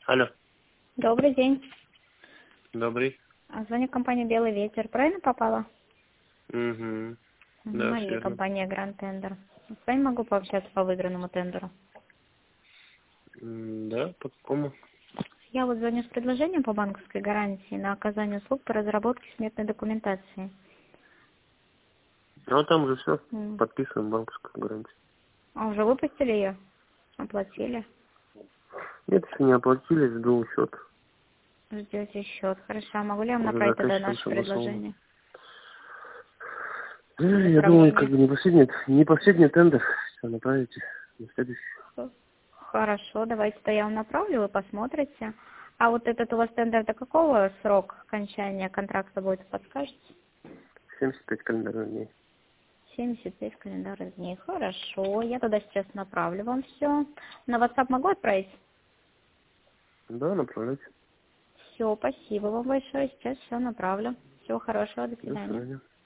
Алло. Добрый день. Добрый. Звоню компанию «Белый ветер». Правильно попала? Угу. Да, все Мария, верно. компания «Гранд Тендер». С вами могу пообщаться по выигранному тендеру. Да, по какому? Я вот звоню с предложением по банковской гарантии на оказание услуг по разработке сметной документации. Ну, там уже все. М. Подписываем банковскую гарантию. А уже выпустили ее? Оплатили? Нет, если не оплатили, жду счет. Ждете счет. Хорошо. А могу ли я вам Уже направить тогда заказчиком наше согласовано. предложение для Я думаю, как сравнения? бы не последний тендер. Все, направите на следующий. Хорошо, давайте-то я вам направлю, вы посмотрите. А вот этот у вас тендер до какого срок окончания контракта будет, подскажете? 75 календарных дней. 75 календарных дней. Хорошо, я тогда сейчас направлю вам все. На WhatsApp могу отправить? Да, направляйте. Все, спасибо вам большое. Сейчас все направлю. Всего хорошего, до До свидания. свидания.